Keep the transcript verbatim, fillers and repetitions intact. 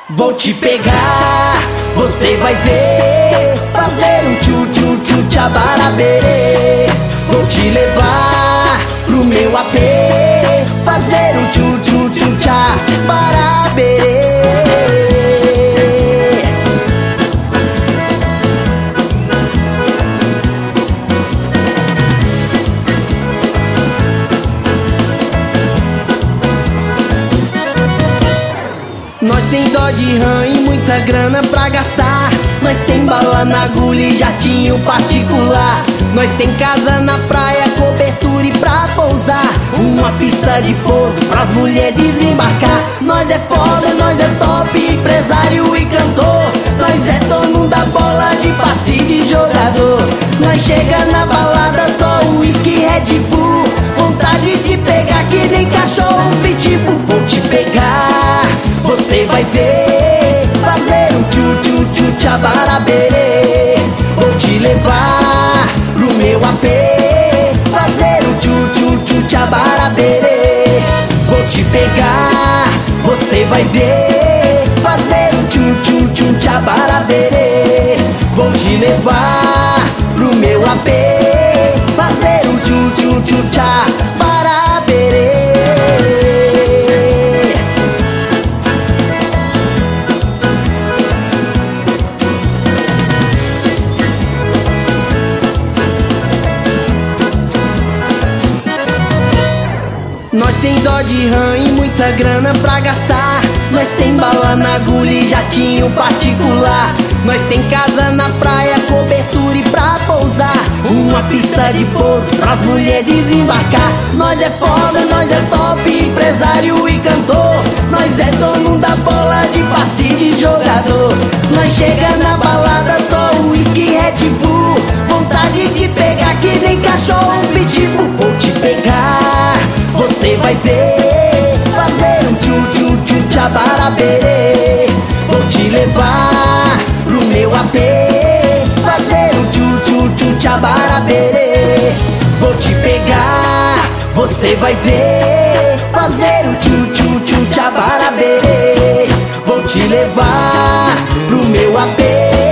Vou te pegar, você vai ver, fazer um tchu tchu tchu tchabarabê. Vou te levar pro meu A P, fazer um tchu tchu tchu tchabarabê. Nós tem dó de rã e muita grana pra gastar. Nós tem bala na agulha e jatinho particular. Nós tem casa na praia, cobertura e pra pousar. Uma pista de pouso pras mulheres desembarcar. Nós é foda, nós é top, empresário e cantor. Nós é dono da bola de passe de jogador. Nós chega na balada, só uísque Red Bull. Vontade de pegar que nem cachorro pitbull. Vou te pegar, você vai ver, fazer um tchu tchu tchu tchabarabê. Vou te levar pro meu A P, fazer um tchu tchu tchu tchabarabê. Vou te pegar, você vai ver, fazer um tchu tchu tchu tchabarabê. Vou te levar pro meu A P, fazer um tchu tchu tchu tchabarabê. Nós tem dó de rã e muita grana pra gastar. Nós tem bala na agulha e jatinho particular. Nós tem casa na praia, cobertura e pra pousar. Uma pista de pouso pras mulheres desembarcar. Nós é foda, nós é top, empresário e cantor. Nós é dono da bola de passe de jogador. Nós chega na balada, só uísque Red Bull. Vontade de pegar que nem cachorro pitbull. Vou te pegar, você vai ver, fazer um tchu tchu tchu tchabarabê. Vou te levar pro meu A P, fazer um tchu tchu tchu tchabarabê. Vou te pegar, você vai ver, fazer um tchu tchu tchu tchabarabê. Vou te levar pro meu A P,